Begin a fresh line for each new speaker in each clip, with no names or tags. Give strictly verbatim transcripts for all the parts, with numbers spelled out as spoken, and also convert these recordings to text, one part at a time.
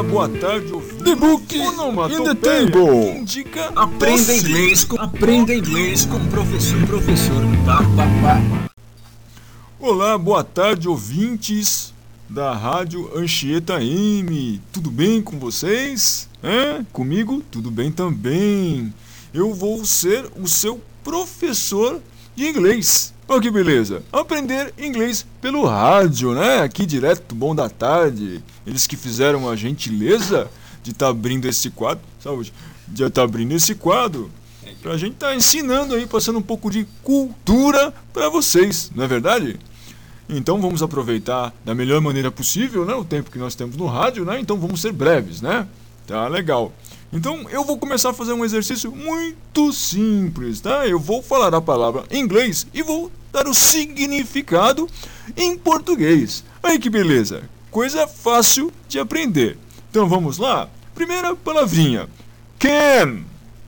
boa tarde, ouvintes.
The book in the table.
Indica
Aprenda
doce.
inglês com aprenda inglês com o professor professor pá, pá, pá.
Olá, boa tarde, ouvintes da Rádio Anchieta M. Tudo bem com vocês? Hã? Comigo? Tudo bem também. Eu vou ser o seu professor de inglês. Olha que beleza. Aprender inglês pelo rádio, né? Aqui direto do Bom da Tarde. Eles que fizeram a gentileza de estar tá abrindo esse quadro. Saúde. De estar tá abrindo esse quadro. Pra gente estar tá ensinando aí, passando um pouco de cultura para vocês, não é verdade? Então vamos aproveitar da melhor maneira possível, né? O tempo que nós temos no rádio, né? Então vamos ser breves, né? Tá legal. Então eu vou começar a fazer um exercício muito simples, tá? Eu vou falar a palavra em inglês e vou dar o significado em português. Aí que beleza, coisa fácil de aprender. Então vamos lá? Primeira palavrinha, can.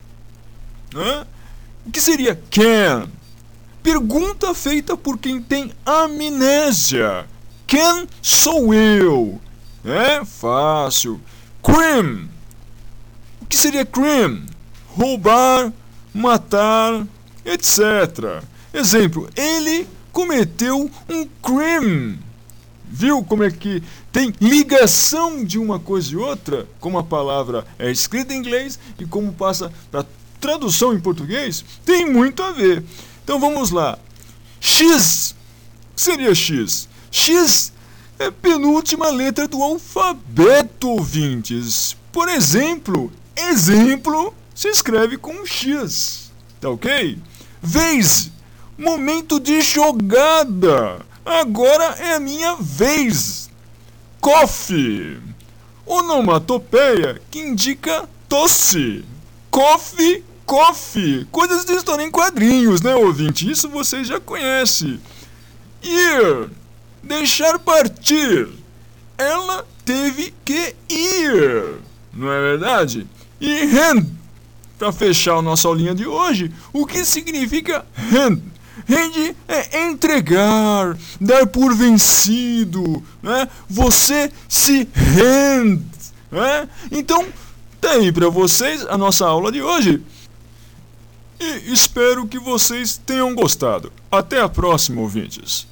Hã? O que seria can? Pergunta feita por quem tem amnésia. Can sou eu. É fácil. Crime. O que seria crime? Roubar, matar, etcétera. Exemplo, ele cometeu um crime. Viu como é que tem ligação de uma coisa e outra? Como a palavra é escrita em inglês e como passa para tradução em português? Tem muito a ver. Então vamos lá. X. O que seria X? X é a penúltima letra do alfabeto, ouvintes. Por exemplo, exemplo se escreve com um X. Tá ok? Vez. Momento de jogada. Agora é a minha vez. Coffee. Onomatopeia que indica tosse. Coffee, coffee. Coisas de história em quadrinhos, né, ouvinte? Isso vocês já conhecem. Ir. Deixar partir. Ela teve que ir. Não é verdade? E hand. Para fechar a nossa aulinha de hoje, o que significa hand? Hand é entregar, dar por vencido, né? Você se rende, né? Então, tá aí para vocês a nossa aula de hoje. E espero que vocês tenham gostado. Até a próxima, ouvintes.